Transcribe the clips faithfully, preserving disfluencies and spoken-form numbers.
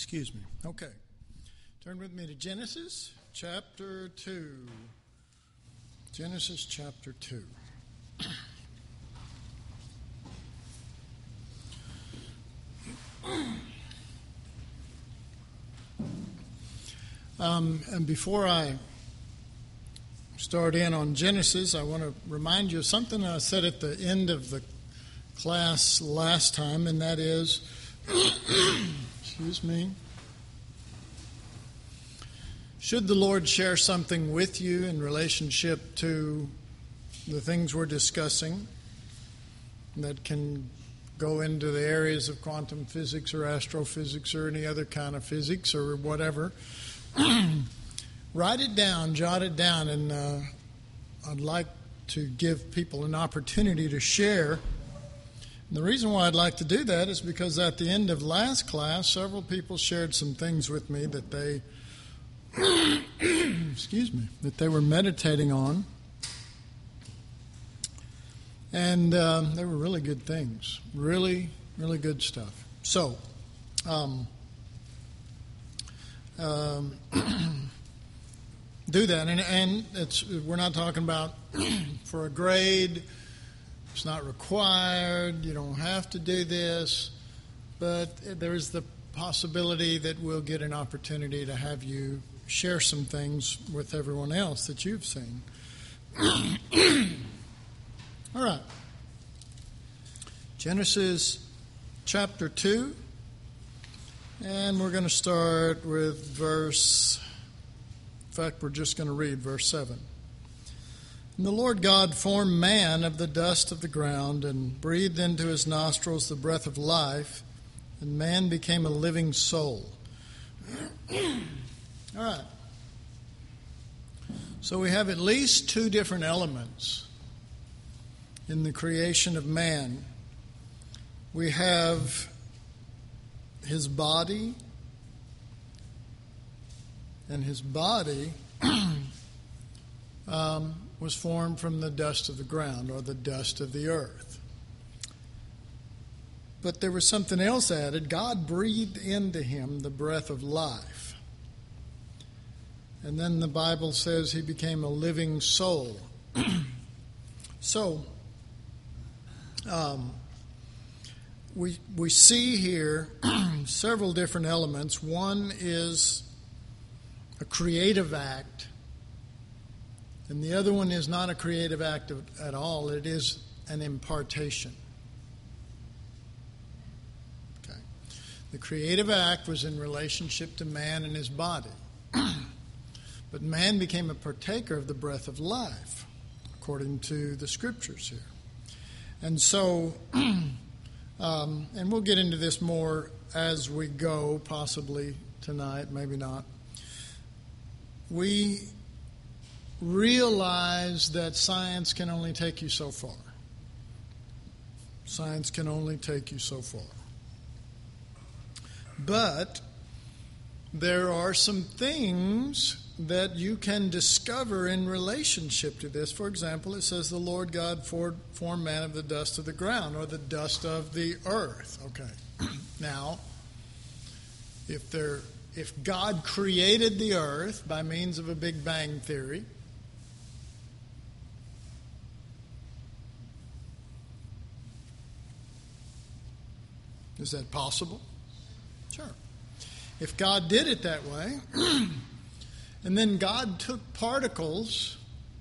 Excuse me. Okay. Turn with me to Genesis chapter two. Genesis chapter two. Um, and before I start in on Genesis, I want to remind you of something I said at the end of the class last time, and that is, excuse me, should the Lord share something with you in relationship to the things we're discussing that can go into the areas of quantum physics or astrophysics or any other kind of physics or whatever, write it down, jot it down, and uh, I'd like to give people an opportunity to share. And the reason why I'd like to do that is because at the end of last class, several people shared some things with me that they, excuse me, that they were meditating on. And um, they were really good things, really, really good stuff. So, um, um, do that. And, and it's we're not talking about for a grade. It's not required. You don't have to do this. But there is the possibility that we'll get an opportunity to have you share some things with everyone else that you've seen. All right. Genesis chapter two. And we're going to start with verse, in fact, we're just going to read verse seven. And the Lord God formed man of the dust of the ground and breathed into his nostrils the breath of life, and man became a living soul. All right. So we have at least two different elements in the creation of man. We have his body, and his body um, was formed from the dust of the ground or the dust of the earth. But there was something else added. God breathed into him the breath of life. And then the Bible says he became a living soul. So, um, we we see here several different elements. One is a creative act, and the other one is not a creative act of, at all. It is an impartation. Okay. The creative act was in relationship to man and his body. But man became a partaker of the breath of life, according to the scriptures here. And so, um, and we'll get into this more as we go, possibly tonight, maybe not. We realize that science can only take you so far. Science can only take you so far. But there are some things that you can discover in relationship to this. For example, it says the Lord God formed man of the dust of the ground, or the dust of the earth. Okay. Now, if there, if God created the earth by means of a Big Bang theory, is that possible? Sure. If God did it that way, and then God took particles,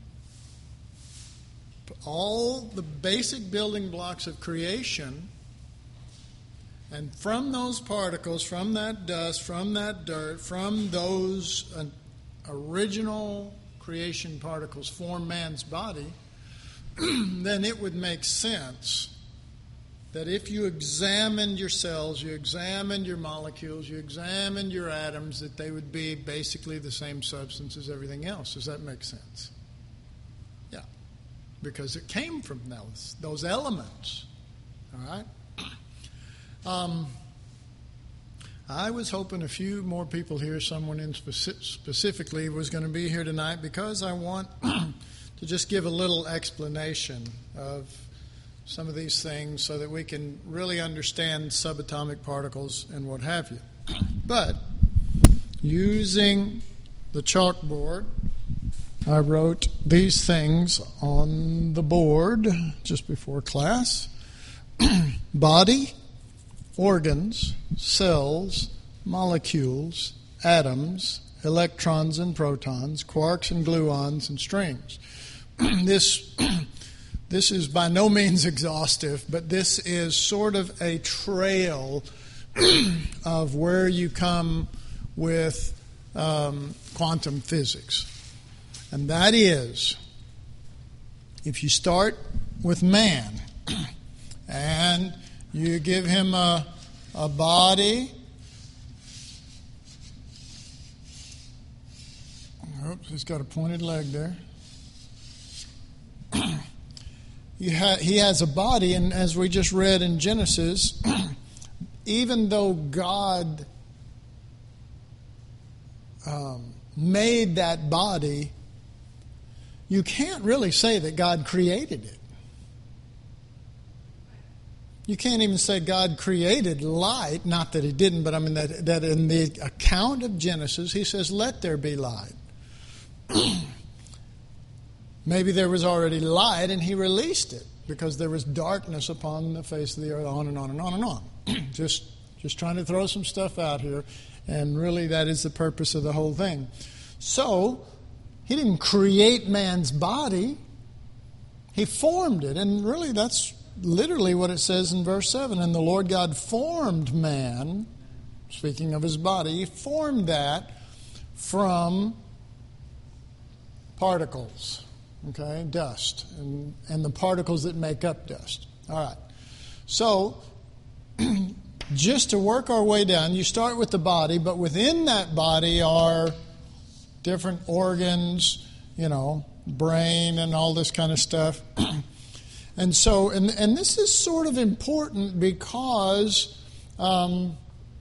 all the basic building blocks of creation, and from those particles, from that dust, from that dirt, from those uh, original creation particles form man's body, then it would make sense that if you examined your cells, you examined your molecules, you examined your atoms, that they would be basically the same substance as everything else. Does that make sense? Yeah. Because it came from those, those elements. All right? Um, I was hoping a few more people here, someone in speci- specifically was going to be here tonight, because I want to just give a little explanation of some of these things so that we can really understand subatomic particles and what have you. But using the chalkboard, I wrote these things on the board just before class. Body, organs, cells, molecules, atoms, electrons and protons, quarks and gluons and strings. This, this is by no means exhaustive, but this is sort of a trail of where you come with um, quantum physics. And that is, if you start with man and you give him a, a body, oops, he's got a pointed leg there. he, ha- he has a body, and as we just read in Genesis, even though God um, made that body, you can't really say that God created it. You can't even say God created light, not that he didn't, but I mean that, that in the account of Genesis, he says, let there be light. Maybe there was already light and he released it because there was darkness upon the face of the earth, on and on and on and on. just, just trying to throw some stuff out here, and really that is the purpose of the whole thing. So, he didn't create man's body. He formed it. And really that's literally what it says in verse seven. And the Lord God formed man, speaking of his body, he formed that from particles, okay, dust, and, and the particles that make up dust. All right. So, just to work our way down, you start with the body, but within that body are different organs, you know, brain and all this kind of stuff. And so, and, and this is sort of important because um,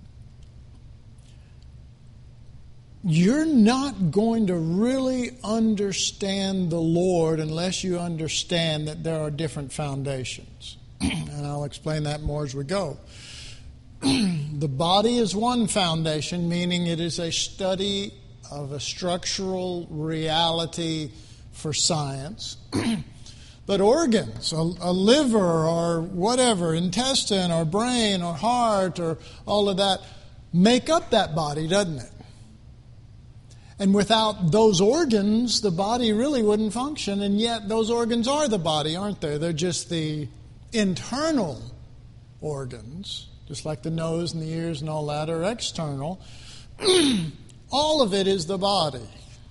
you're not going to really understand the Lord unless you understand that there are different foundations. And I'll explain that more as we go. The body is one foundation, meaning it is a study of a structural reality for science. But organs, a, a liver or whatever, intestine or brain or heart or all of that, make up that body, doesn't it? And without those organs, the body really wouldn't function, and yet those organs are the body, aren't they? They're just the internal organs, just like the nose and the ears and all that are external. All of it is the body.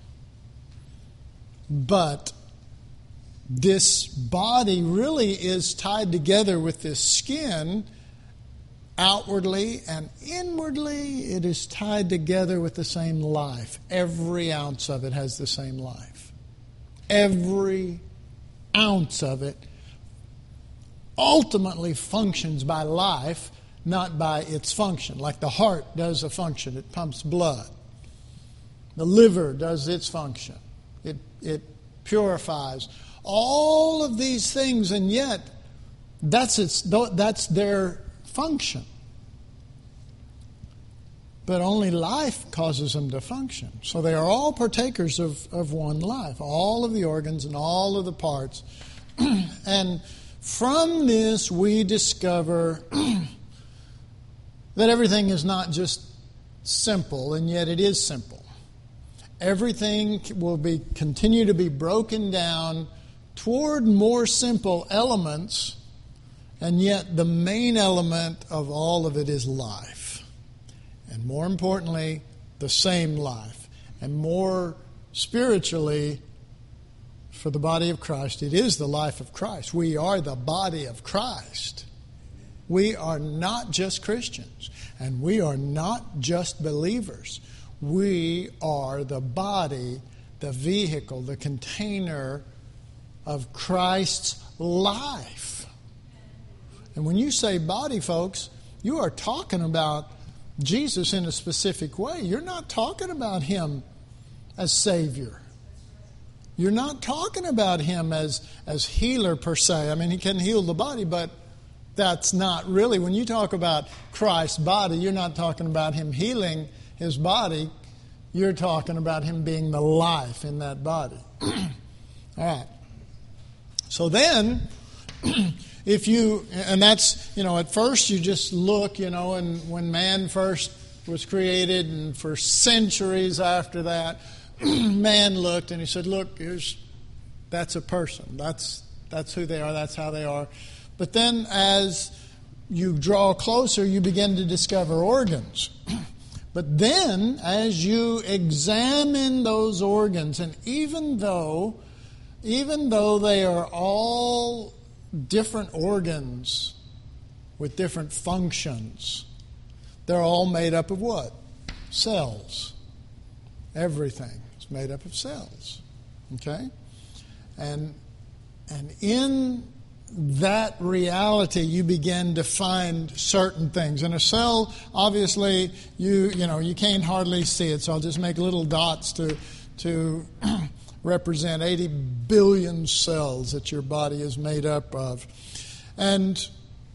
But this body really is tied together with this skin. Outwardly and inwardly, it is tied together with the same life. Every ounce of it has the same life. Every ounce of it ultimately functions by life, not by its function. Like the heart does a function, it pumps blood. The liver does its function. It, it purifies. All of these things, and yet that's its that's their function. But only life causes them to function. So they are all partakers of, of one life. All of the organs and all of the parts. And from this we discover that everything is not just simple, and yet it is simple. Everything will be continue to be broken down toward more simple elements, and yet the main element of all of it is life. And more importantly, the same life. And more spiritually, for the body of Christ, it is the life of Christ. We are the body of Christ. We are not just Christians, and we are not just believers. We are the body, the vehicle, the container of Christ's life. And when you say body, folks, you are talking about Jesus in a specific way. You're not talking about Him as Savior. You're not talking about Him as, as healer per se. I mean, He can heal the body, but that's not really, when you talk about Christ's body, you're not talking about him healing his body. You're talking about him being the life in that body. All right. So then, if you, and that's, you know, at first you just look, you know, and when man first was created and for centuries after that, man looked and he said, look, here's, that's a person. That's, that's who they are. That's how they are. But then as you draw closer, you begin to discover organs. But then as you examine those organs, and even though, even though they are all different organs with different functions, they're all made up of what? Cells. Everything is made up of cells. Okay? And and in that reality, you begin to find certain things. In a cell, obviously, you you know you can't hardly see it. So I'll just make little dots to to represent eighty billion cells that your body is made up of, and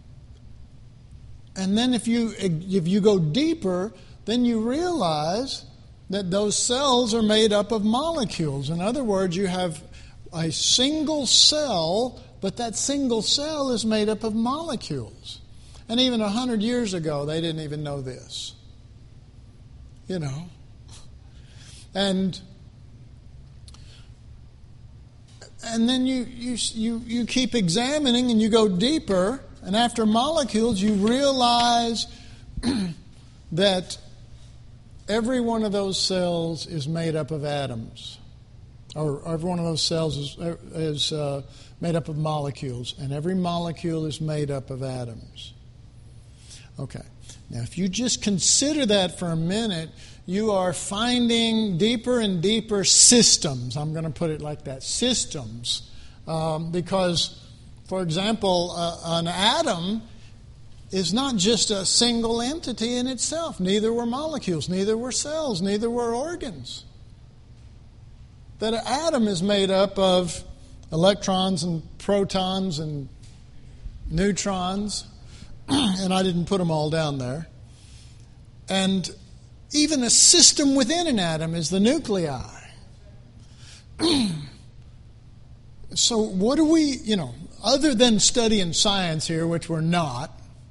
and then if you if you go deeper, then you realize that those cells are made up of molecules. In other words, you have a single cell, but that single cell is made up of molecules. And even a hundred years ago, they didn't even know this. You know. And and then you you you you keep examining and you go deeper, and after molecules, you realize that every one of those cells is made up of atoms. Or every one of those cells is, is uh, made up of molecules, and every molecule is made up of atoms. Okay. Now, if you just consider that for a minute, you are finding deeper and deeper systems. I'm going to put it like that, systems. Um, because, for example, uh, an atom is not just a single entity in itself. Neither were molecules, neither were cells, neither were organs. That an atom is made up of electrons and protons and neutrons, and I didn't put them all down there. And even a system within an atom is the nuclei. So what do we, you know, other than studying science here, which we're not,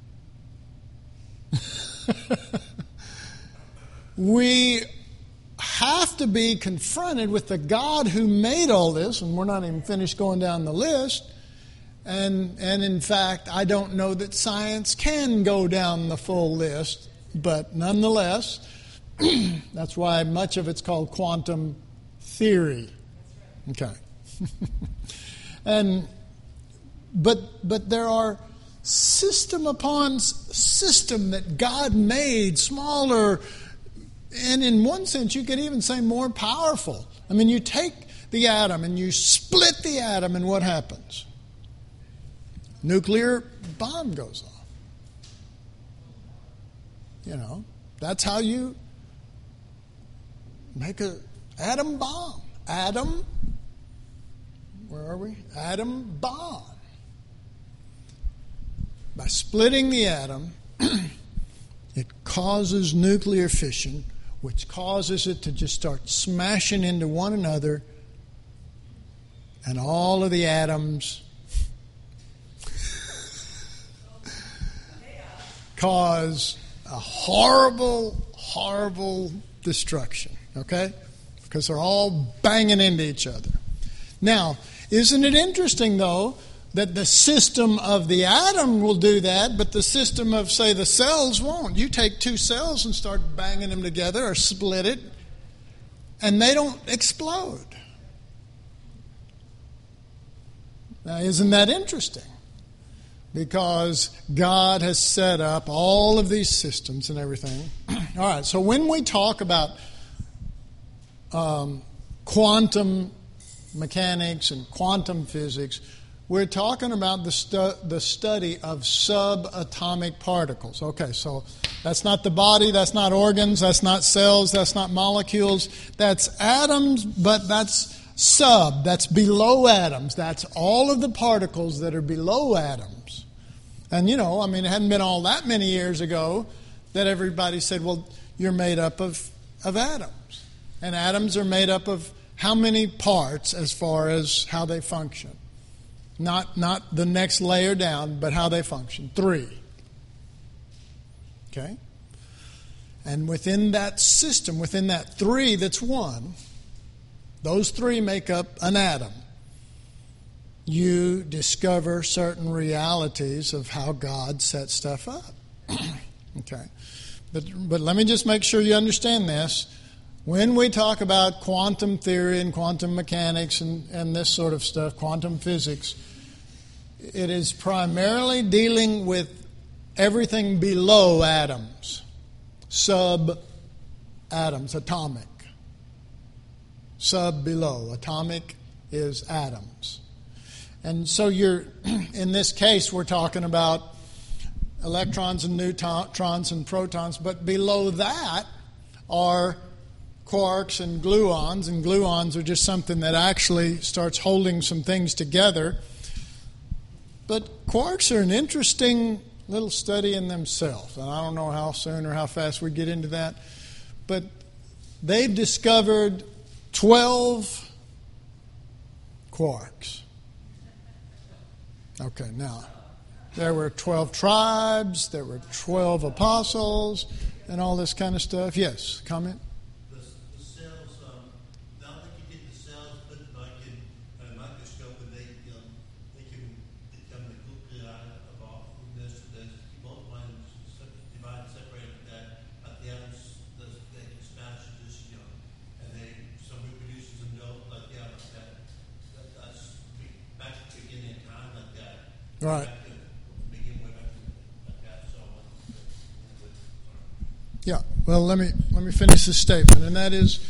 we have to be confronted with the God who made all this, and we're not even finished going down the list. And and in fact, I don't know that science can go down the full list, but nonetheless, that's why much of it's called quantum theory. Okay. and but but there are system upon system that God made, smaller, and in one sense, you could even say more powerful. I mean, you take the atom and you split the atom, and what happens? Nuclear bomb goes off. You know, that's how you make an atom bomb. Atom, where are we? Atom bomb. By splitting the atom, it causes nuclear fission, which causes it to just start smashing into one another, and all of the atoms cause a horrible, horrible destruction, okay? Because they're all banging into each other. Now, isn't it interesting, though, that the system of the atom will do that, but the system of, say, the cells won't? You take two cells and start banging them together or split it, and they don't explode. Now, isn't that interesting? Because God has set up all of these systems and everything. All right, so when we talk about um, quantum mechanics and quantum physics, we're talking about the, stu- the study of subatomic particles. Okay, so that's not the body, that's not organs, that's not cells, that's not molecules. That's atoms, but that's sub, that's below atoms. That's all of the particles that are below atoms. And, you know, I mean, it hadn't been all that many years ago that everybody said, well, you're made up of, of atoms. And atoms are made up of how many parts as far as how they function? Not, not the next layer down, but how they function. Three. Okay? And within that system, within that three that's one, those three make up an atom. You discover certain realities of how God set stuff up. Okay. But, but let me just make sure you understand this. When we talk about quantum theory and quantum mechanics and, and this sort of stuff, quantum physics, it is primarily dealing with everything below atoms, sub-atoms, atomic. Sub below. Atomic is atoms. And so you're, in this case, we're talking about electrons and neutrons and protons, but below that are quarks and gluons, and gluons are just something that actually starts holding some things together. But quarks are an interesting little study in themselves, and I don't know how soon or how fast we get into that, but they've discovered twelve quarks. Okay, now, there were twelve tribes, there were twelve apostles, and all this kind of stuff. Yes, comment? The, the cells, um, now that you get the cells put like in a microscope, and they, you know, they can become the nuclei of all this, this multiply and divide and separate like that. At the atoms, they can smash it just, you know, and they, some reproduces and don't, like, yeah, like that. that that's back to the beginning of time, like that. Right. Yeah, well, let me let me finish this statement, and that is,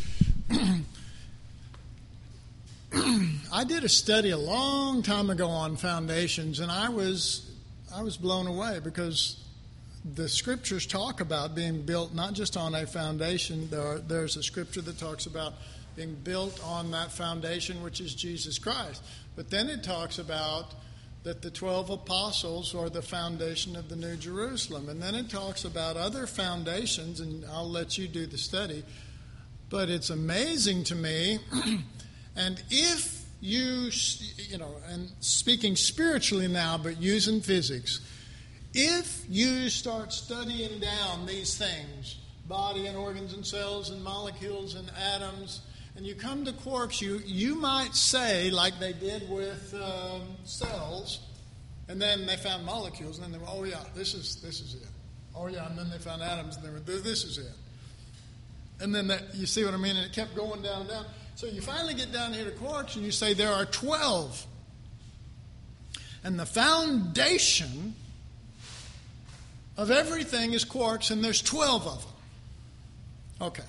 I did a study a long time ago on foundations, and I was I was blown away because the scriptures talk about being built not just on a foundation. There are, there's a scripture that talks about being built on that foundation, which is Jesus Christ. But then it talks about that the twelve apostles are the foundation of the New Jerusalem. And then it talks about other foundations, and I'll let you do the study. But it's amazing to me. And if you, you know, and speaking spiritually now, but using physics, if you start studying down these things, body and organs and cells and molecules and atoms, and you come to quarks, you, you might say, like they did with um, cells, and then they found molecules, and then they were, oh yeah, this is this is it. Oh yeah, and then they found atoms, and they were, this is it. And then that, you see what I mean? And it kept going down and down. So you finally get down here to quarks, and you say there are twelve. And the foundation of everything is quarks, and there's twelve of them. Okay.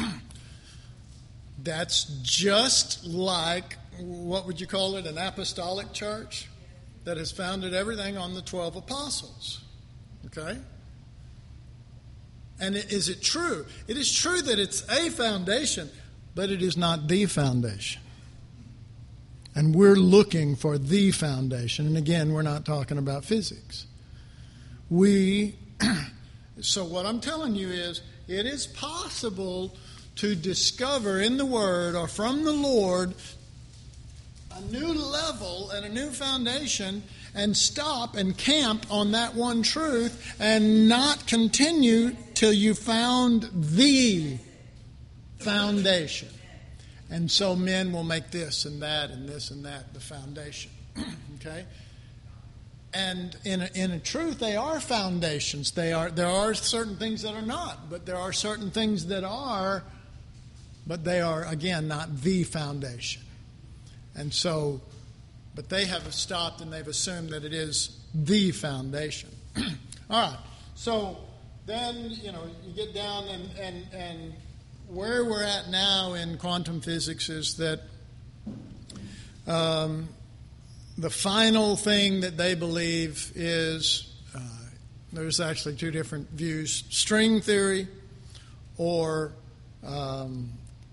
That's just like, what would you call it, an apostolic church that has founded everything on the twelve apostles. Okay? And is it true? It is true that it's a foundation, but it is not the foundation. And we're looking for the foundation. And again, we're not talking about physics. We, so what I'm telling you is, it is possible to discover in the Word or from the Lord a new level and a new foundation, and stop and camp on that one truth and not continue till you found the foundation. And so men will make this and that and this and that the foundation. Okay? And in a, in a truth, they are foundations. They are. There are certain things that are not, but there are certain things that are, but they are, again, not the foundation. And so, but they have stopped and they've assumed that it is the foundation. All right. So then, you know, you get down and, and, and where we're at now in quantum physics is that um, the final thing that they believe is, uh, there's actually two different views, string theory or um,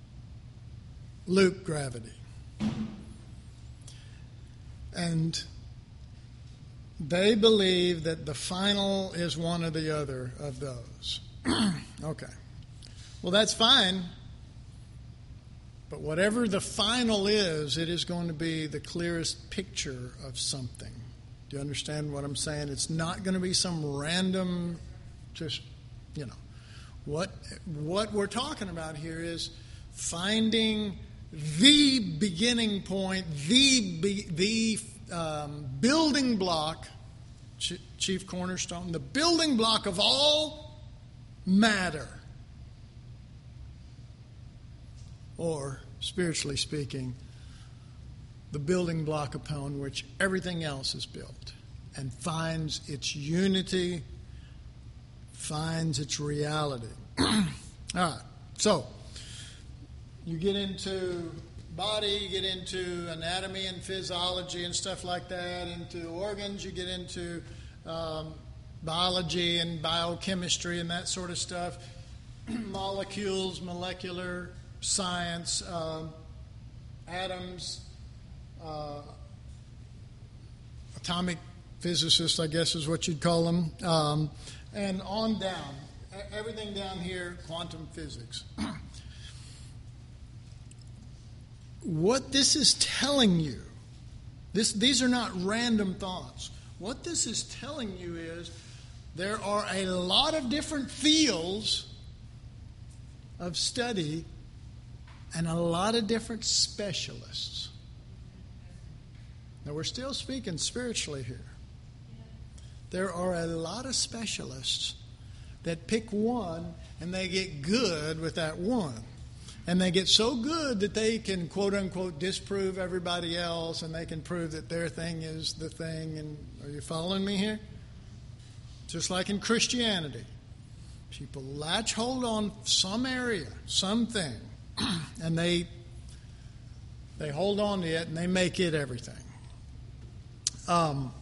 loop gravity. And they believe that the final is one or the other of those. Okay. Well, that's fine. But whatever the final is, it is going to be the clearest picture of something. Do you understand what I'm saying? It's not going to be some random, just, you know. What, what we're talking about here is finding the beginning point, the, the um, building block, chief cornerstone, the building block of all matter. Or, spiritually speaking, the building block upon which everything else is built and finds its unity, finds its reality. All right, so you get into body, you get into anatomy and physiology and stuff like that, into organs, you get into um, biology and biochemistry and that sort of stuff, molecules, molecular science, uh, atoms, uh, atomic physicists, I guess is what you'd call them, um, and on down. Everything down here, quantum physics. What this is telling you, this, these are not random thoughts. What this is telling you is there are a lot of different fields of study and a lot of different specialists. Now, we're still speaking spiritually here. There are a lot of specialists that pick one and they get good with that one. And they get so good that they can, quote unquote, disprove everybody else, and they can prove that their thing is the thing. And are you following me here? Just like in Christianity. People latch hold on some area, something, and they they hold on to it and they make it everything. Um,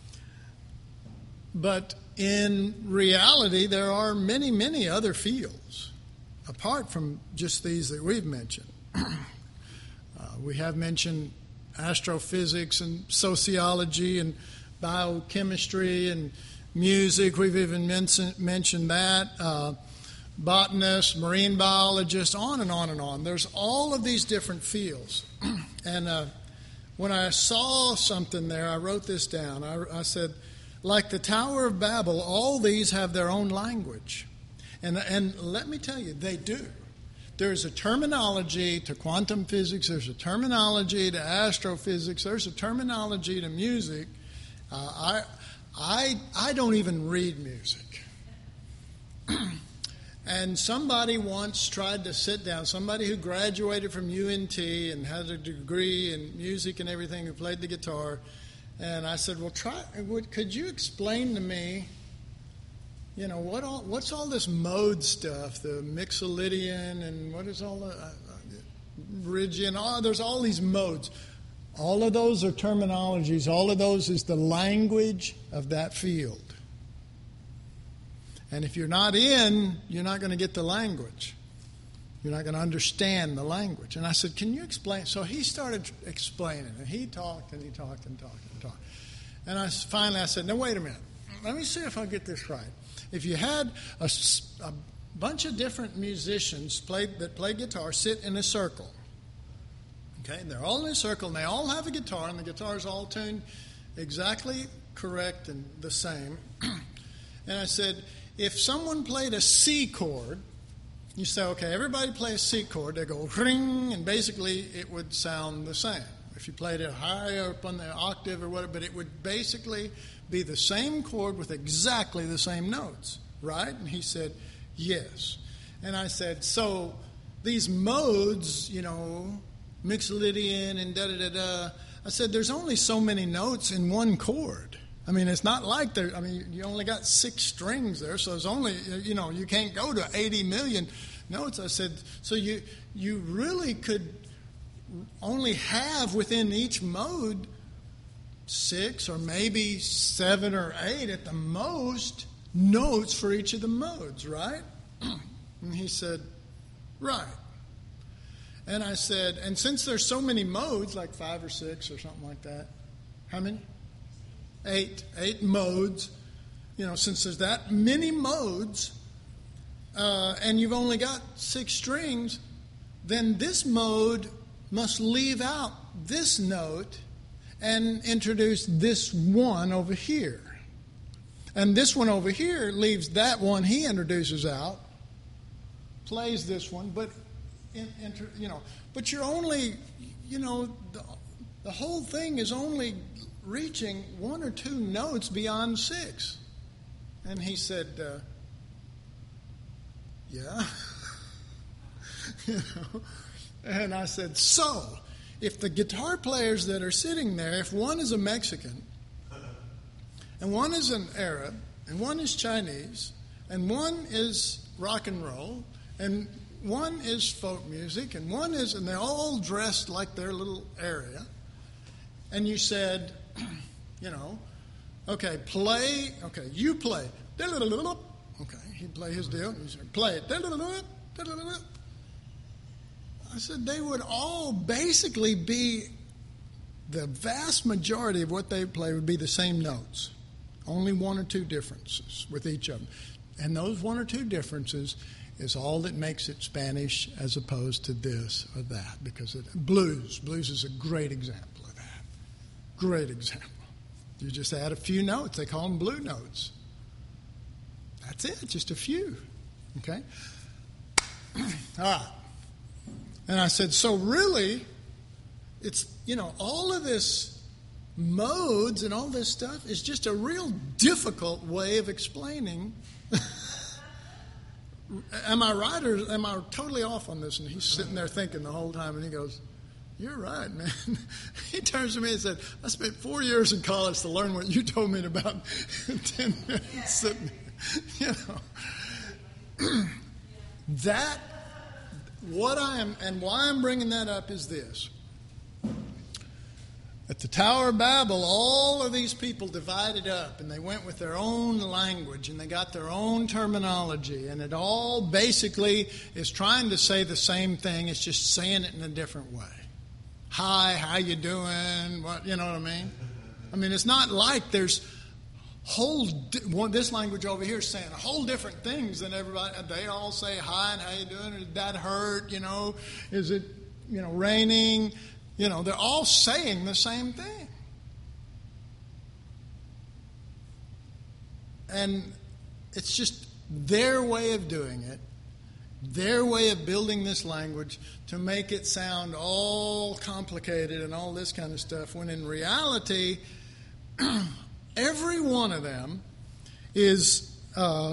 but in reality, there are many, many other fields apart from just these that we've mentioned. uh, we have mentioned astrophysics and sociology and biochemistry and music. We've even mentioned, mentioned that. Uh, botanists, marine biologists, on and on and on. There's all of these different fields. and uh, when I saw something there, I wrote this down. I, I said, like the Tower of Babel, all these have their own language. And, and let me tell you, they do. There's a terminology to quantum physics. There's a terminology to astrophysics. There's a terminology to music. Uh, I, I, I don't even read music. And somebody once tried to sit down, somebody who graduated from U N T and had a degree in music and everything, who played the guitar. And I said, well, try. Could you explain to me, you know, what all, what's all this mode stuff, the Mixolydian and what is all the uh, Phrygian, all, there's all these modes. All of those are terminologies. All of those is the language of that field. And if you're not in, you're not going to get the language. You're not going to understand the language. And I said, can you explain? So he started explaining, and he talked and he talked and talked and talked. And I finally I said, no, wait a minute. Let me see if I get this right. If you had a, a bunch of different musicians play, that play guitar sit in a circle, okay, and they're all in a circle, and they all have a guitar, and the guitar is all tuned exactly correct and the same. And I said, if someone played a C chord, you say, okay, everybody play a C chord. They go ring, and basically it would sound the same. If you played it high up on the octave or whatever, but it would basically be the same chord with exactly the same notes, right? And he said, yes. And I said, so these modes, you know, Mixolydian and da-da-da-da, I said, there's only so many notes in one chord. I mean, it's not like there, I mean, you only got six strings there, so there's only, you know, you can't go to eighty million notes. I said, so you you really could only have within each mode six or maybe seven or eight at the most notes for each of the modes, right? And he said, right. And I said, and since there's so many modes, like five or six or something like that, how many? eight, eight modes. You know, since there's that many modes, uh, and you've only got six strings, then this mode must leave out this note and introduce this one over here. And this one over here leaves that one he introduces out, plays this one, but in, inter, you know, but you're only, you know, the, the whole thing is only reaching one or two notes beyond six. And he said, uh, yeah. You know, and I said, so, if the guitar players that are sitting there, if one is a Mexican, and one is an Arab, and one is Chinese, and one is rock and roll, and one is folk music, and one is, and they're all dressed like their little area, and you said, you know, okay, play, okay, you play, okay, he'd play his deal, and he said, play it, I said they would all basically be, the vast majority of what they play would be the same notes. Only one or two differences with each of them. And those one or two differences is all that makes it Spanish as opposed to this or that. Because it, blues, blues is a great example of that. Great example. You just add a few notes. They call them blue notes. That's it, just a few. Okay? All right. And I said, so really, it's, you know, all of this modes and all this stuff is just a real difficult way of explaining. Am I right or am I totally off on this? And he's sitting there thinking the whole time, and he goes, you're right, man. He turns to me and said, I spent four years in college to learn what you told me in about ten minutes. Sitting, you know. That, what I am, and why I'm bringing that up is this. At the Tower of Babel, all of these people divided up, and they went with their own language, and they got their own terminology, and it all basically is trying to say the same thing. It's just saying it in a different way. Hi, how you doing? What, you know what I mean? I mean, it's not like there's whole one, this language over here is saying whole different things than everybody. They all say hi and how you doing? Did that hurt? You know, is it, you know, raining? You know, they're all saying the same thing. And it's just their way of doing it, their way of building this language to make it sound all complicated and all this kind of stuff, when in reality, every one of them is uh,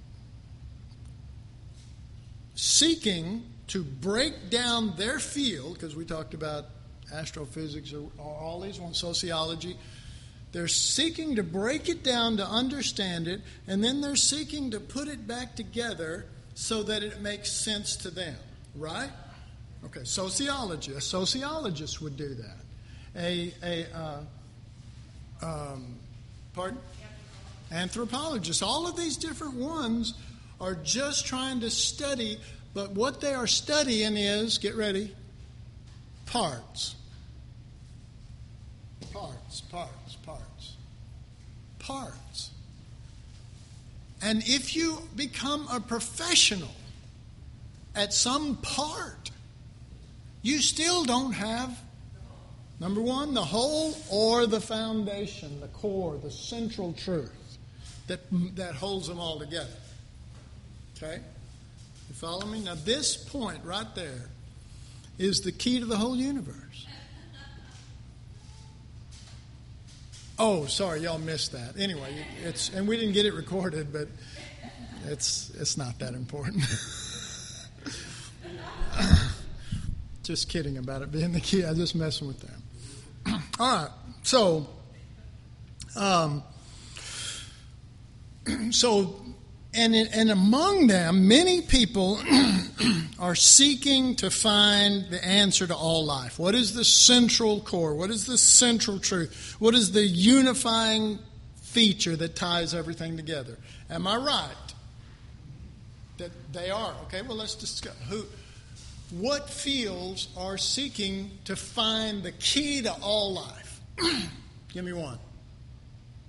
seeking to break down their field, because we talked about astrophysics or, or all these ones, sociology. They're seeking to break it down to understand it, and then they're seeking to put it back together so that it makes sense to them, right? Okay, sociology. A sociologist would do that. A, a uh, um, pardon? Anthropologist. All of these different ones are just trying to study, but what they are studying is, get ready, parts. Parts, parts, parts. Parts. And if you become a professional at some part, you still don't have, number one, the whole or the foundation, the core, the central truth that, that holds them all together. Okay? You follow me? Now, this point right there is the key to the whole universe. Oh, sorry, y'all missed that. Anyway, it's and we didn't get it recorded, but it's it's not that important. Just kidding about it being the key. I'm just messing with them. All right, so, um, so, and and among them, many people are seeking to find the answer to all life. What is the central core? What is the central truth? What is the unifying feature that ties everything together? Am I right? That they are. Okay, well, let's discuss. Who, what fields are seeking to find the key to all life? Give me one.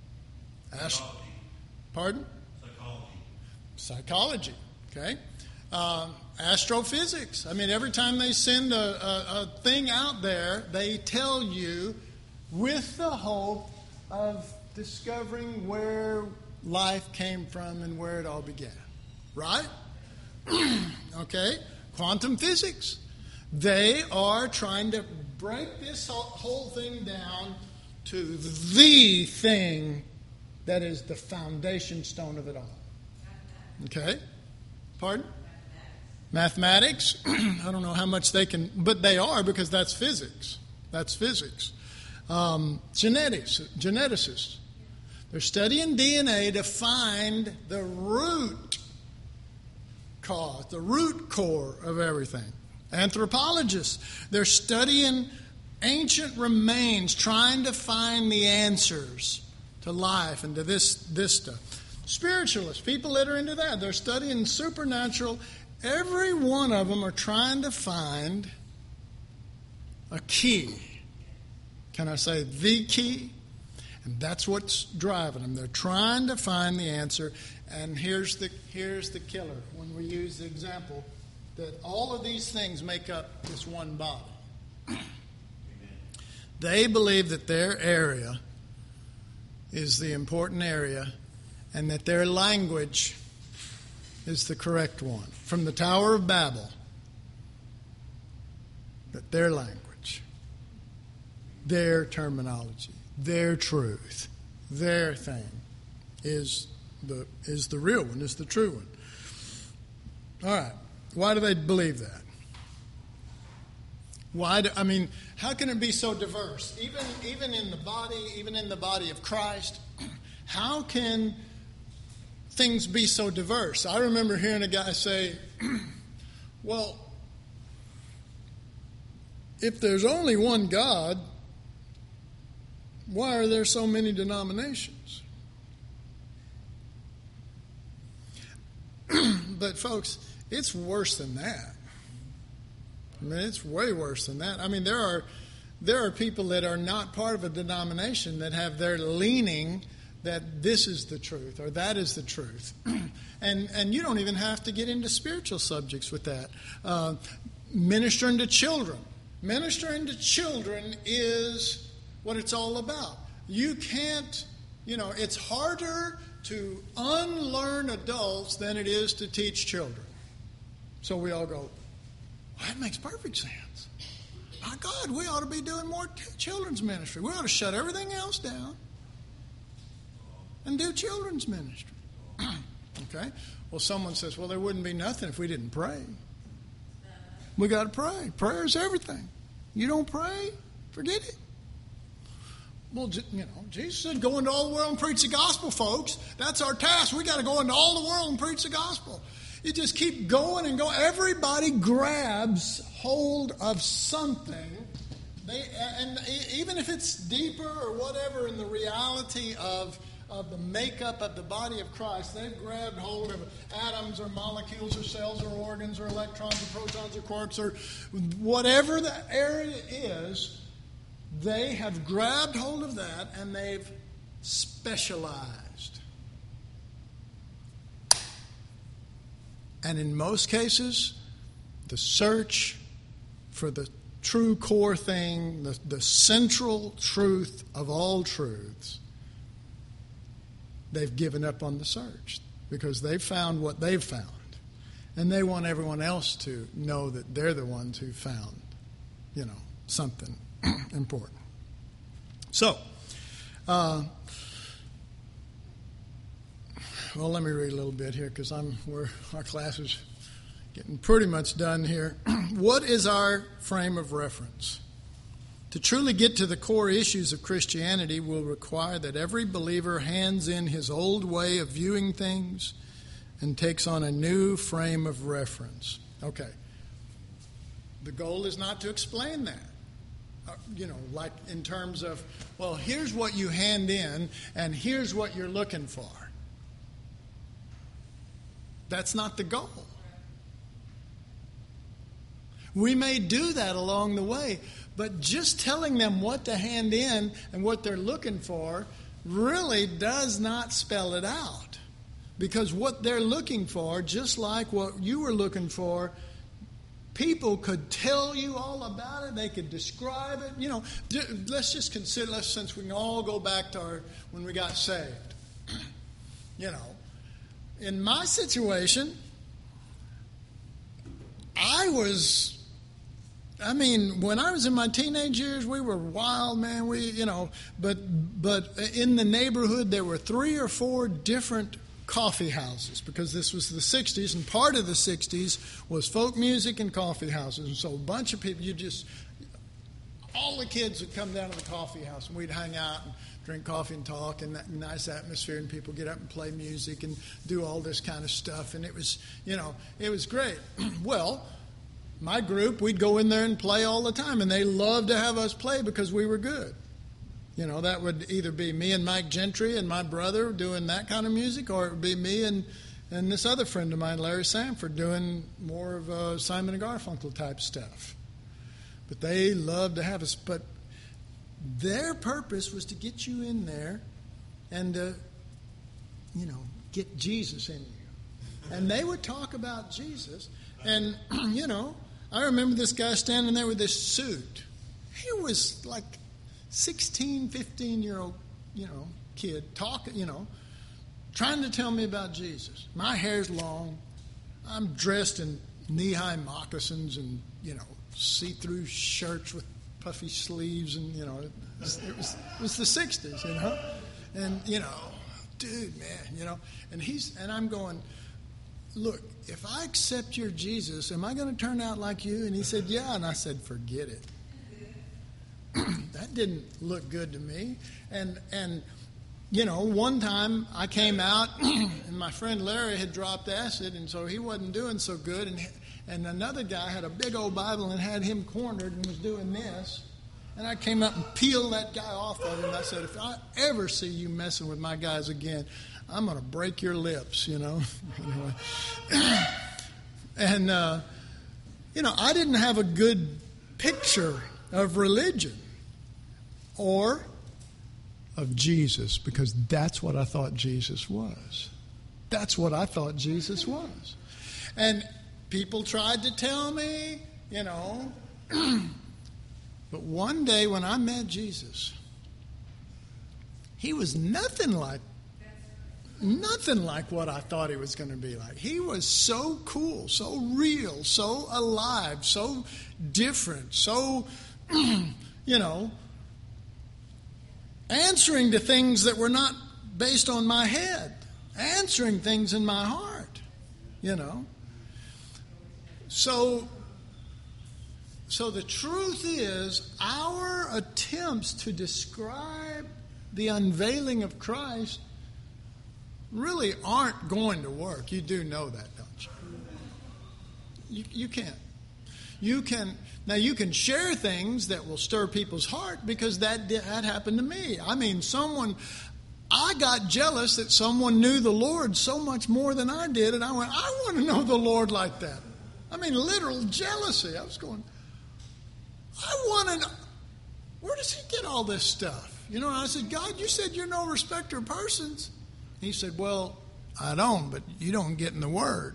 Ast- Psychology. Pardon? Psychology. Psychology. Okay. Um, astrophysics. I mean, every time they send a, a, a thing out there, they tell you with the hope of discovering where life came from and where it all began. Right? Okay. Quantum physics. They are trying to break this whole thing down to the thing that is the foundation stone of it all. Okay? Pardon? Mathematics. I don't know how much they can, but they are, because that's physics. That's physics. Um, genetics, geneticists. They're studying D N A to find the root cause, the root core of everything. Anthropologists, they're studying ancient remains, trying to find the answers to life and to this, this stuff. Spiritualists, people that are into that, they're studying supernatural. Every one of them are trying to find a key. Can I say the key? And that's what's driving them. They're trying to find the answer. And here's the here's the killer. When we use the example that all of these things make up this one body. They believe that their area is the important area, and that their language is the correct one. From the Tower of Babel, that their language, their terminology, their truth, their thing is the is the real one, is the true one. All right. Why do they believe that? Why do, I mean, how can it be so diverse? Even even in the body, even in the body of Christ, how can things be so diverse? I remember hearing a guy say, well, if there's only one God, why are there so many denominations? But folks, it's worse than that. I mean, it's way worse than that. I mean, there are there are people that are not part of a denomination that have their leaning that this is the truth or that is the truth. and and you don't even have to get into spiritual subjects with that. Uh, ministering to children. Ministering to children is what it's all about. You can't, you know, it's harder to unlearn adults than it is to teach children. So we all go, well, that makes perfect sense. My God, we ought to be doing more t- children's ministry. We ought to shut everything else down and do children's ministry. Okay? Well, someone says, well, there wouldn't be nothing if we didn't pray. We got to pray. Prayer is everything. You don't pray, forget it. Well, you know, Jesus said, go into all the world and preach the gospel, folks. That's our task. We got to go into all the world and preach the gospel. You just keep going and going. Everybody grabs hold of something. They, and even if it's deeper or whatever in the reality of, of the makeup of the body of Christ, they've grabbed hold of atoms or molecules or cells or organs or electrons or protons or quarks or whatever the area is. They have grabbed hold of that and they've specialized. And in most cases, the search for the true core thing, the, the central truth of all truths, they've given up on the search because they've found what they've found. And they want everyone else to know that they're the ones who found, you know, something important. So, uh, well, let me read a little bit here because I'm we're, our class is getting pretty much done here. What is our frame of reference? To truly get to the core issues of Christianity will require that every believer hands in his old way of viewing things and takes on a new frame of reference. Okay. The goal is not to explain that. Uh, you know, like in terms of, well, here's what you hand in and here's what you're looking for. That's not the goal. We may do that along the way, but just telling them what to hand in and what they're looking for really does not spell it out. Because what they're looking for, just like what you were looking for, people could tell you all about it. They could describe it. You know, let's just consider, let's, since we can all go back to our, when we got saved. You know, in my situation, I was, I mean, when I was in my teenage years, we were wild, man. We, you know, but but in the neighborhood, there were three or four different coffee houses, because this was the sixties, and part of the sixties was folk music and coffee houses. And so a bunch of people, you just, all the kids would come down to the coffee house, and we'd hang out and drink coffee and talk, and that nice atmosphere, and people get up and play music and do all this kind of stuff. And it was, you know, it was great. Well, my group, we'd go in there and play all the time, and they loved to have us play because we were good. You know, that would either be me and Mike Gentry and my brother doing that kind of music, or it would be me and, and this other friend of mine, Larry Sanford, doing more of uh, Simon and Garfunkel type stuff. But they loved to have us. But their purpose was to get you in there and, uh, you know, get Jesus in you. And they would talk about Jesus. And, you know, I remember this guy standing there with this suit. He was like sixteen, fifteen-year-old, you know, kid, talking, you know, trying to tell me about Jesus. My hair's long. I'm dressed in knee-high moccasins and, you know, see-through shirts with puffy sleeves, and, you know, it was, it was, it was the sixties, you know. And, you know, dude, man, you know. And he's, and I'm going, look, if I accept your Jesus, am I going to turn out like you? And he said, yeah. And I said, forget it. That didn't look good to me. And, and you know, one time I came out and my friend Larry had dropped acid, and so he wasn't doing so good. And, and another guy had a big old Bible and had him cornered and was doing this. And I came up and peeled that guy off of him. I said, if I ever see you messing with my guys again, I'm going to break your lips, you know. Anyway. And, uh, you know, I didn't have a good picture of religion or of Jesus, because that's what I thought Jesus was. That's what I thought Jesus was. And people tried to tell me, you know, but one day when I met Jesus, he was nothing like Nothing like what I thought he was going to be like. He was so cool, so real, so alive, so different, so, you know, answering to things that were not based on my head, answering things in my heart, you know. So, so the truth is, our attempts to describe the unveiling of Christ really aren't going to work. You do know that, don't you? You, you can't. You can, now you can share things that will stir people's heart, because that, that happened to me. I mean, someone, I got jealous that someone knew the Lord so much more than I did, and I went, I want to know the Lord like that. I mean, literal jealousy. I was going, I want to know, where does he get all this stuff? You know, and I said, God, you said you're no respecter of persons. He said, well, I don't, but you don't get in the Word.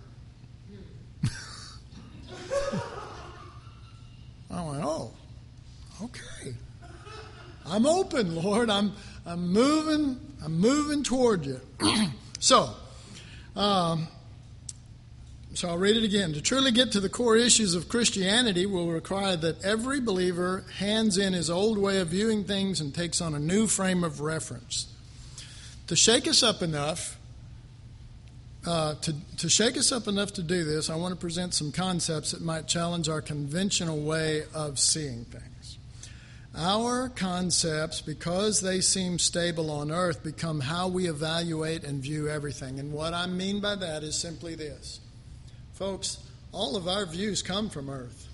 I went, oh, okay. I'm open, Lord. I'm I'm moving. I'm moving toward you. so, um, so I'll read it again. To truly get to the core issues of Christianity will require that every believer hands in his old way of viewing things and takes on a new frame of reference. To shake us up enough, uh, to, to shake us up enough to do this, I want to present some concepts that might challenge our conventional way of seeing things. Our concepts, because they seem stable on earth, become how we evaluate and view everything. And what I mean by that is simply this. Folks, all of our views come from earth.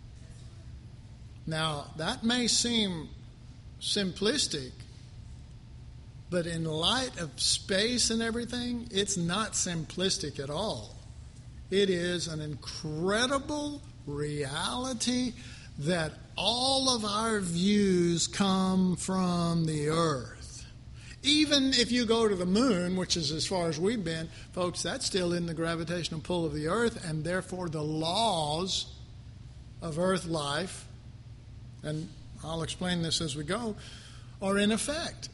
Now, that may seem simplistic, but in light of space and everything, it's not simplistic at all. It is an incredible reality that all of our views come from the earth. even if you go to the moon, which is as far as we've been, folks, that's still in the gravitational pull of the earth, and therefore the laws of earth life, and I'll explain this as we go, are in effect.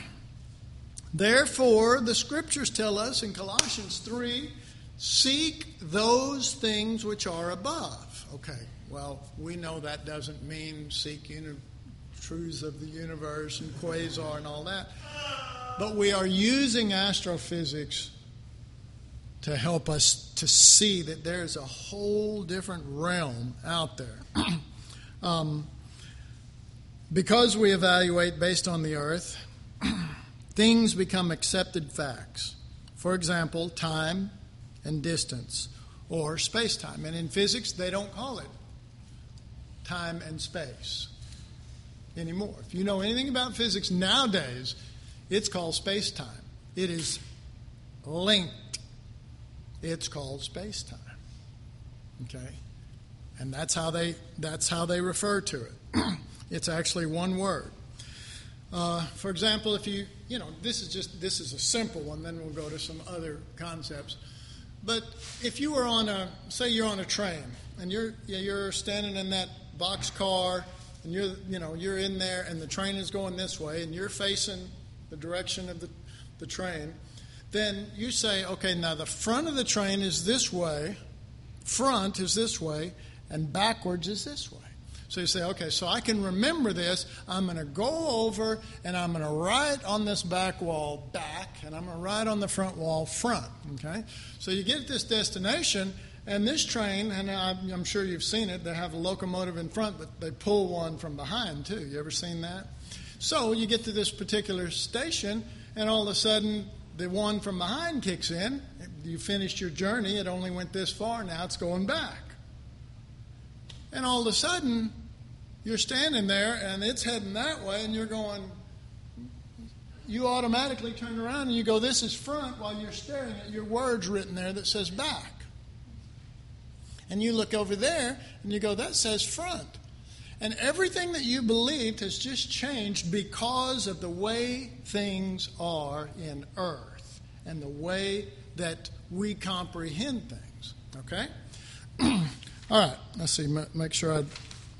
Therefore, the scriptures tell us in Colossians three, seek those things which are above. Okay, well, we know that doesn't mean seek uni- truths of the universe and quasar and all that. But we are using astrophysics to help us to see that there's a whole different realm out there. um, because we evaluate based on the earth, things become accepted facts. For example, time and distance, or space-time. And in physics, they don't call it time and space anymore. If you know anything about physics nowadays, it's called space-time. It is linked. It's called space-time. Okay? And that's how they that's how they refer to it. It's actually one word. Uh, for example, if you, you know, this is just, this is a simple one, then we'll go to some other concepts. But if you were on a, say you're on a train, and you're you're standing in that box car, and you're, you know, you're in there, and the train is going this way, and you're facing the direction of the, the train, then you say, okay, now the front of the train is this way, front is this way, and backwards is this way. So you say, okay, so I can remember this. I'm going to go over, and I'm going to write on this back wall back, and I'm going to write on the front wall front. Okay? So you get this destination, and this train, and I'm, I'm sure you've seen it, they have a locomotive in front, but they pull one from behind too. You ever seen that? So you get to this particular station, and all of a sudden the one from behind kicks in. You finished your journey. It only went this far. Now it's going back. And all of a sudden, you're standing there, and it's heading that way, and you're going, you automatically turn around and you go, this is front, while you're staring at your words written there that says back. And you look over there, and you go, that says front. And everything that you believed has just changed because of the way things are in earth and the way that we comprehend things. Okay? All right, let's see, make sure I...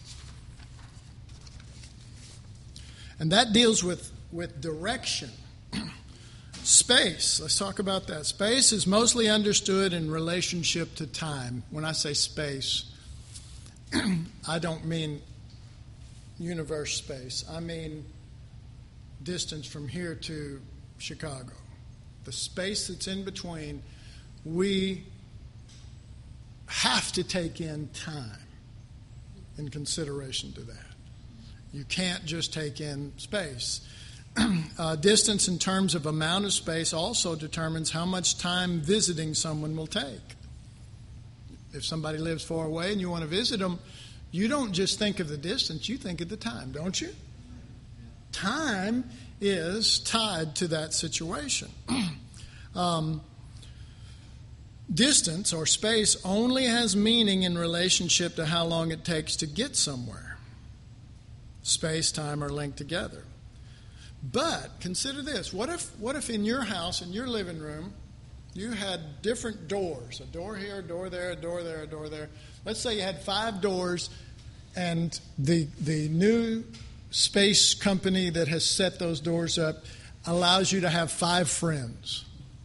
And that deals with, with direction. Space, let's talk about that. Space is mostly understood in relationship to time. When I say space, I don't mean universe space. I mean distance from here to Chicago. The space that's in between, we have to take in time in consideration to that. You can't just take in space. uh, distance in terms of amount of space also determines how much time visiting someone will take. If somebody lives far away and you want to visit them, you don't just think of the distance, you think of the time, don't you? Time is tied to that situation. um, Distance or space only has meaning in relationship to how long it takes to get somewhere. Space, time are linked together. But consider this. What if what if in your house, in your living room, you had different doors? A door here, a door there, a door there, a door there. Let's say you had five doors, and the the new space company that has set those doors up allows you to have five friends.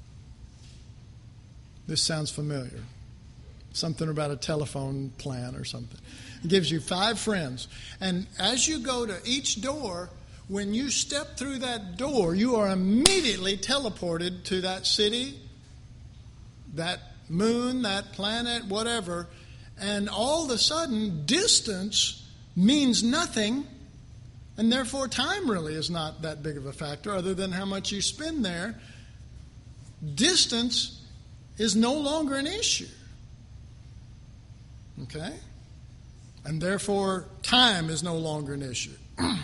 This sounds familiar. Something about a telephone plan or something. It gives you five friends. And as you go to each door, when you step through that door, you are immediately teleported to that city, that moon, that planet, whatever. And all of a sudden, distance means nothing. And therefore, time really is not that big of a factor other than how much you spend there. Distance is no longer an issue. Okay? And therefore, time is no longer an issue.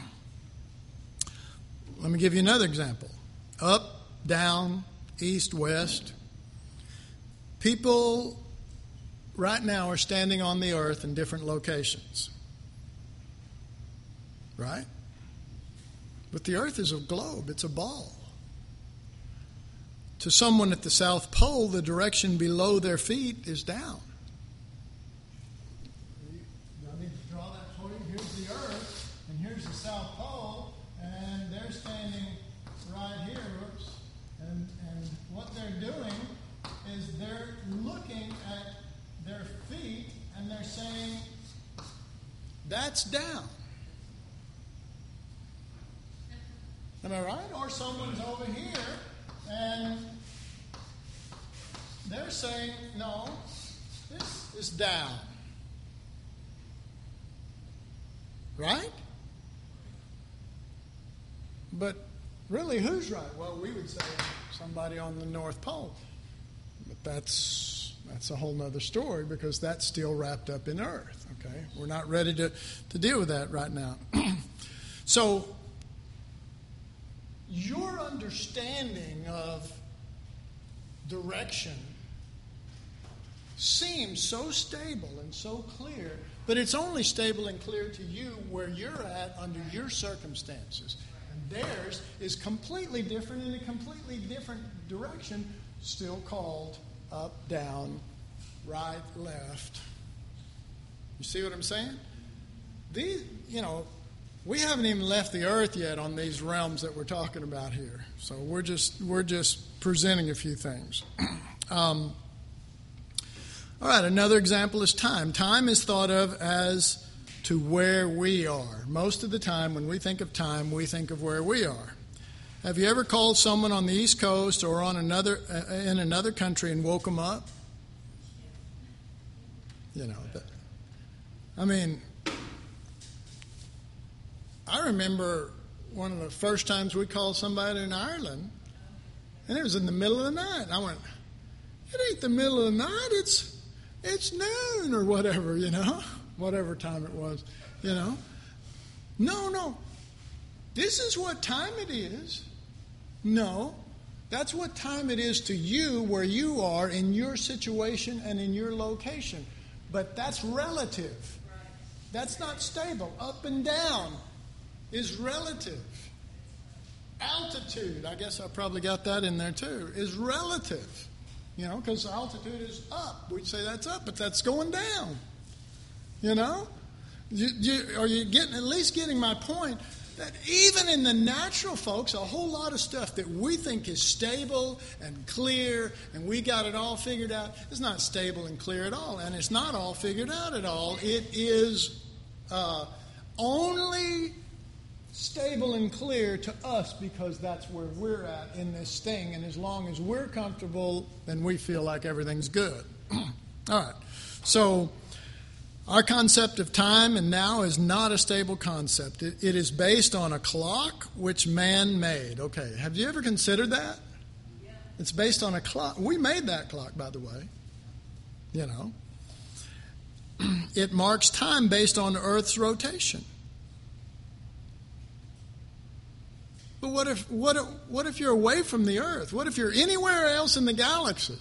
Let me give you another example. Up, down, east, west. People right now are standing on the earth in different locations. Right? But the earth is a globe. It's a ball. to someone at the South Pole, the direction below their feet is down. I need to draw that for you. Here's the Earth, and here's the South Pole, and they're standing right here. Oops. And, and what they're doing is they're looking at their feet, and they're saying, that's down. Am I right? Or someone's over here, and they're saying, no, this is down. Right? But really, who's right? Well, we would say somebody on the North Pole. But that's that's a whole other story, because that's still wrapped up in Earth. Okay? We're not ready to, to deal with that right now. So, your understanding of direction seems so stable and so clear, but it's only stable and clear to you where you're at under your circumstances. And theirs is completely different in a completely different direction, still called up, down, right, left. You see what I'm saying? These, you know, we haven't even left the earth yet on these realms that we're talking about here. So we're just we're just presenting a few things. um, all right, another example is time. Time is thought of as to where we are. Most of the time when we think of time, we think of where we are. Have you ever called someone on the East Coast or on another uh, in another country and woke them up? You know, that, I mean, I remember one of the first times we called somebody in Ireland, and it was in the middle of the night. And I went, it ain't the middle of the night, it's it's noon or whatever, you know, whatever time it was, you know. No, no, this is what time it is. No, that's what time it is to you where you are in your situation and in your location. But that's relative. That's not stable. Up and down is relative. Altitude, I guess I probably got that in there too, is relative. You know, because altitude is up. We'd say that's up, but that's going down. You know? You, you, are you getting at least getting my point? That even in the natural, folks, a whole lot of stuff that we think is stable and clear and we got it all figured out is not stable and clear at all. And it's not all figured out at all. It is uh, only stable and clear to us because that's where we're at in this thing. And as long as we're comfortable, then we feel like everything's good. All right. So our concept of time and now is not a stable concept. It, it is based on a clock which man made. Okay, have you ever considered that? Yeah. It's based on a clock. We made that clock, by the way. You know. It marks time based on Earth's rotation. But what if what if, what if you're away from the Earth? What if you're anywhere else in the galaxy?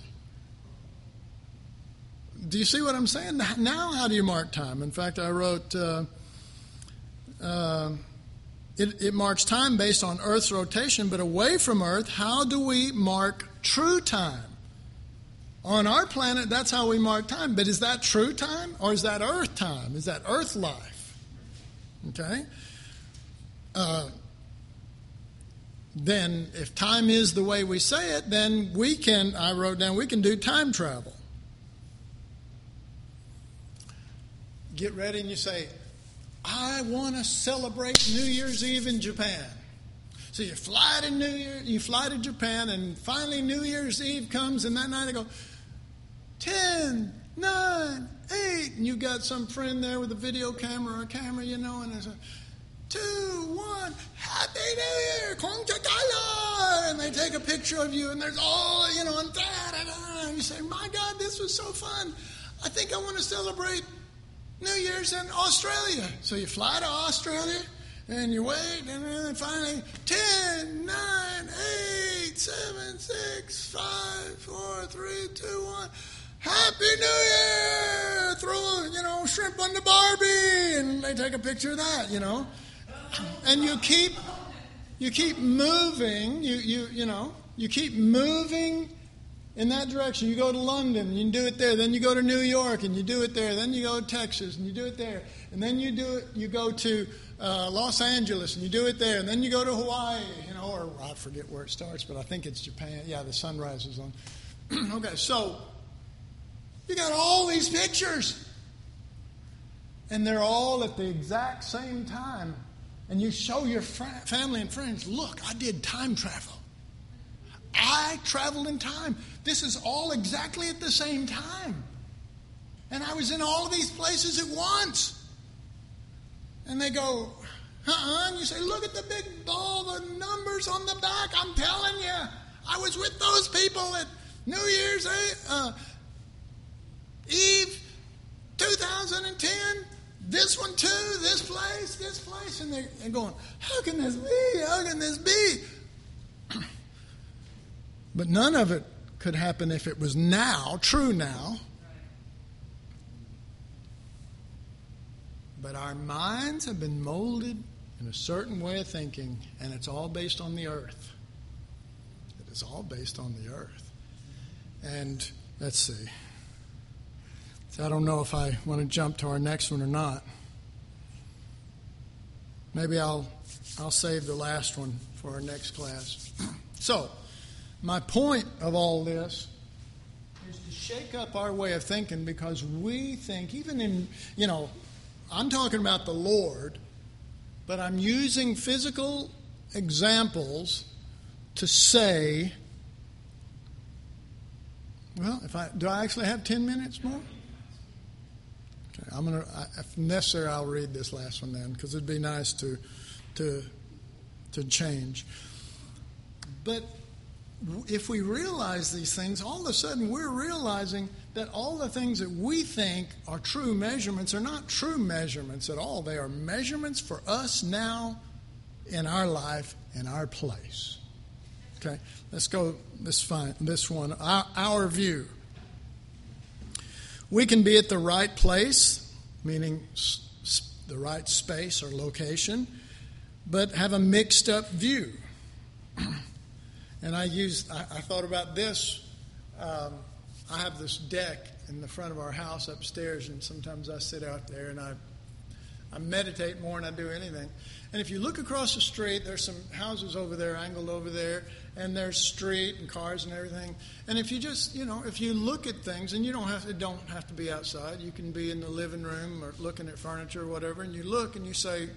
Do you see what I'm saying? Now how do you mark time? In fact, I wrote, uh, uh, it, it marks time based on Earth's rotation, but away from Earth, how do we mark true time? On our planet, that's how we mark time. But is that true time or is that Earth time? Is that Earth life? Okay? Uh, then if time is the way we say it, then we can, I wrote down, we can do time travel. Get ready and you say, I want to celebrate New Year's Eve in Japan. So you fly to New Year, you fly to Japan, and finally New Year's Eve comes, and that night they go, ten, nine, eight, and you've got some friend there with a video camera or a camera, you know, and they say, two, one, Happy New Year, Kong Chakala, and they take a picture of you, and there's all, you know, and da da da, and you say, my God, this was so fun. I think I want to celebrate New Year's in Australia. So you fly to Australia, and you wait, and then finally, ten, nine, eight, seven, six, five, four, three, two, one. Happy New Year! Throw, you know, shrimp on the Barbie, and they take a picture of that, you know. And you keep, you keep moving, you, you, you know, you keep moving in that direction. You go to London, and you do it there. Then you go to New York, and you do it there. Then you go to Texas, and you do it there. And then you do it. You go to uh, Los Angeles, and you do it there. And then you go to Hawaii, you know, or I forget where it starts, but I think it's Japan. Yeah, the sun rises on. Okay, so you got all these pictures, and they're all at the exact same time. And you show your fr- family and friends, look, I did time travel. I traveled in time. This is all exactly at the same time. And I was in all of these places at once. And they go, uh-uh. And you say, look at the big ball, the numbers on the back. I'm telling you, I was with those people at New Year's uh, Eve two thousand ten. This one too, this place, this place. And they're, they're going, how can this be? How can this be? But none of it could happen if it was now, true now. But our minds have been molded in a certain way of thinking, and it's all based on the earth. It is all based on the earth. And let's see. So I don't know if I want to jump to our next one or not. Maybe I'll I'll save the last one for our next class. So, my point of all this is to shake up our way of thinking, because we think, even in, you know, I'm talking about the Lord, but I'm using physical examples to say, well, if I do I actually have ten minutes more? Okay, I'm gonna, if necessary, I'll read this last one then, because it'd be nice to to to change. But if we realize these things, all of a sudden we're realizing that all the things that we think are true measurements are not true measurements at all. They are measurements for us now in our life, in our place. Okay, let's go this fine, this one, our, our view. We can be at the right place, meaning s- the right space or location, but have a mixed up view. And I used, I, I thought about this. Um, I have this deck in the front of our house upstairs, and sometimes I sit out there and I, I meditate more than I do anything. And if you look across the street, there's some houses over there, angled over there, and there's street and cars and everything. And if you just, you know, if you look at things, and you don't have to, don't have to be outside, you can be in the living room or looking at furniture or whatever, and you look and you say,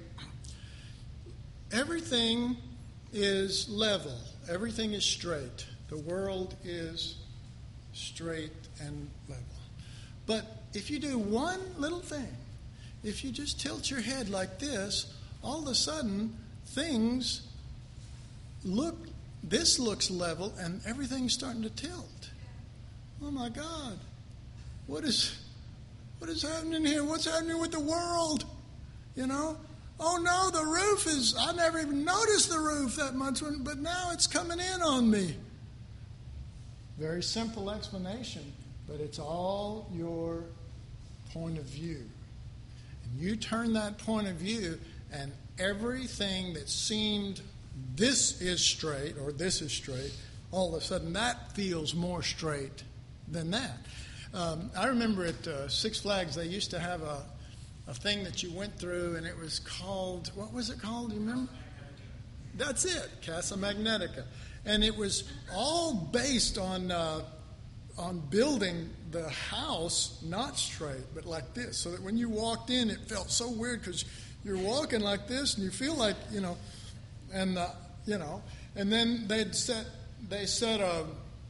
everything is level. Everything is straight. The world is straight and level. But if you do one little thing, if you just tilt your head like this, all of a sudden things look, this looks level and everything's starting to tilt. Oh my God. What is, what is happening here? What's happening with the world? You know? Oh no, the roof is, I never even noticed the roof that much, but now it's coming in on me. Very simple explanation, but it's all your point of view. And you turn that point of view, and everything that seemed this is straight or this is straight, all of a sudden that feels more straight than that. Um, I remember at uh, Six Flags they used to have a a thing that you went through, and it was called, what was it called? Do you remember? That's it, Casa Magnetica. And it was all based on uh, on building the house not straight, but like this, so that when you walked in, it felt so weird because you're walking like this, and you feel like, you know, and uh, you know, and then they'd set they set a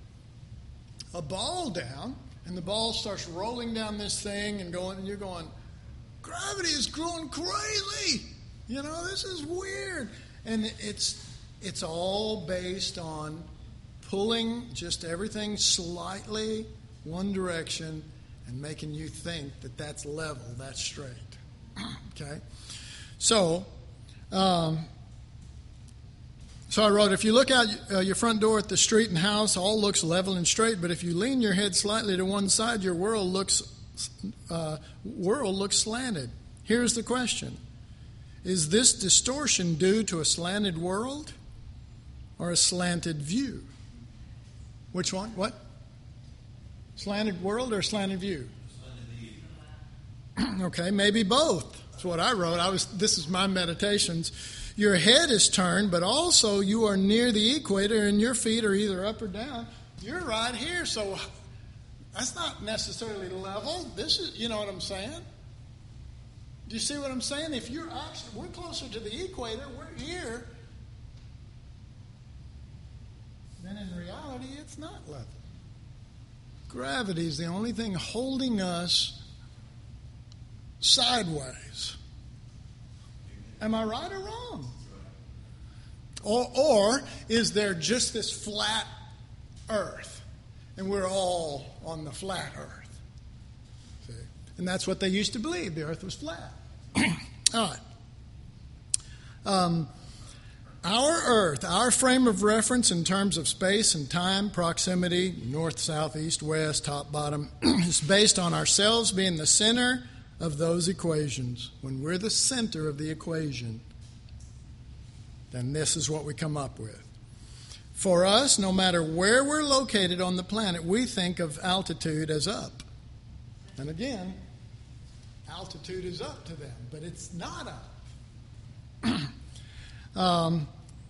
a ball down, and the ball starts rolling down this thing and going, and you're going, gravity is growing crazy. You know, this is weird. And it's it's all based on pulling just everything slightly one direction and making you think that that's level, that's straight. Okay? So, um, so I wrote, if you look out uh, your front door at the street and house, all looks level and straight, but if you lean your head slightly to one side, your world looks Uh, world looks slanted. Here's the question. Is this distortion due to a slanted world or a slanted view? Which one? What? Slanted world or slanted view? Okay, maybe both. That's what I wrote. I was. This is my meditations. Your head is turned, but also you are near the equator and your feet are either up or down. You're right here, so that's not necessarily level. This is, you know what I'm saying? Do you see what I'm saying? If you're actually, we're closer to the equator, we're here, then in reality it's not level. Gravity is the only thing holding us sideways. Am I right or wrong? Or, or is there just this flat earth and we're all on the flat earth? See? And that's what they used to believe. The earth was flat. All right. Um, our earth, our frame of reference in terms of space and time, proximity, north, south, east, west, top, bottom, is based on ourselves being the center of those equations. When we're the center of the equation, then this is what we come up with. For us, no matter where we're located on the planet, we think of altitude as up. And again, altitude is up to them, but it's not up. um,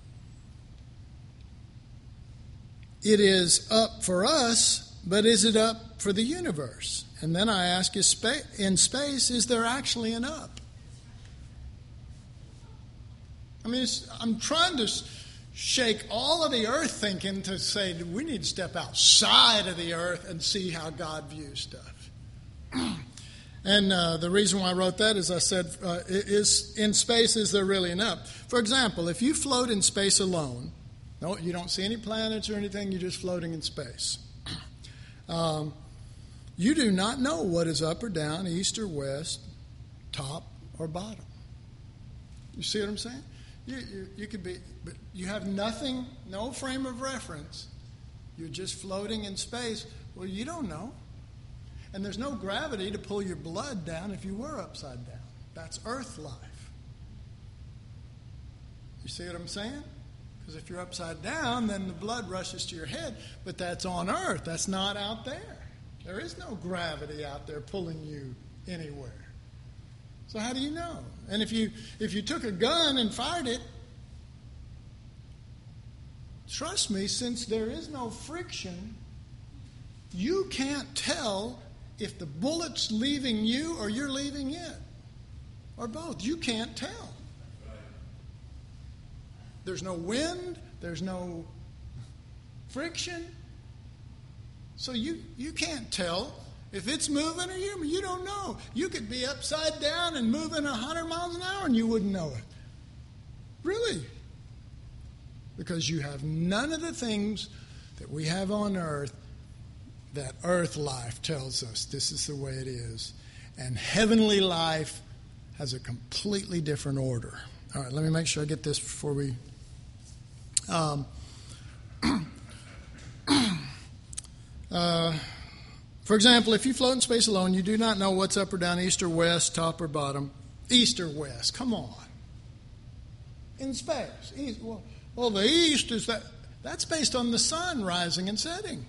it is up for us, but is it up for the universe? And then I ask you, in space, is there actually an up? I mean, it's, I'm trying to shake all of the earth thinking to say that we need to step outside of the earth and see how God views stuff. And uh, the reason why I wrote that is I said, uh, is in space, is there really an up? For example, if you float in space alone, no, you don't see any planets or anything, you're just floating in space. Um, you do not know what is up or down, east or west, top or bottom. You see what I'm saying? You, you, you could be, but you have nothing, no frame of reference. You're just floating in space. Well, you don't know. And there's no gravity to pull your blood down if you were upside down. That's earth life. You see what I'm saying? Because if you're upside down, then the blood rushes to your head. But that's on earth. That's not out there. There is no gravity out there pulling you anywhere. So how do you know? And if you if you took a gun and fired it, trust me, since there is no friction, you can't tell if the bullet's leaving you or you're leaving it. Or both. You can't tell. There's no wind. There's no friction. So you, you can't tell if it's moving or you. You don't know. You could be upside down and moving one hundred miles an hour and you wouldn't know it. Really. Because you have none of the things that we have on earth that earth life tells us this is the way it is. And heavenly life has a completely different order. All right, let me make sure I get this before we... Um, uh, for example, if you float in space alone, you do not know what's up or down, east or west, top or bottom. East or west, come on. In space. East, well, well, the east is that... That's based on the sun rising and setting.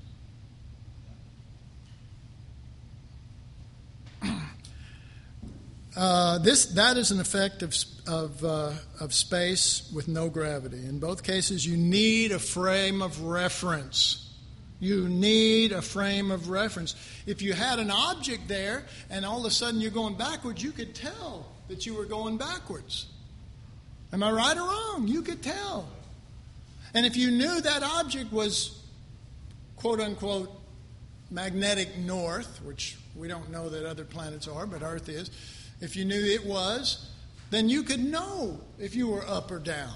Uh, this that is an effect of of uh, of space with no gravity. In both cases, you need a frame of reference. You need a frame of reference. If you had an object there and all of a sudden you're going backwards, you could tell that you were going backwards. Am I right or wrong? You could tell. And if you knew that object was, quote unquote, magnetic north, which we don't know that other planets are, but Earth is. If you knew it was, then you could know if you were up or down.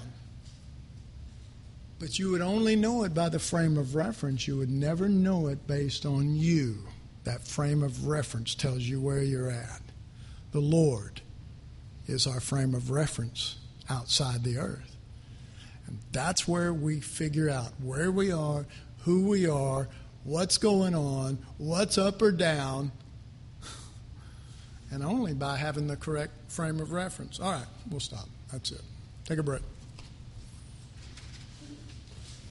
But you would only know it by the frame of reference. You would never know it based on you. That frame of reference tells you where you're at. The Lord is our frame of reference outside the earth. And that's where we figure out where we are, who we are, what's going on, what's up or down, and only by having the correct frame of reference. All right, we'll stop. That's it. Take a break.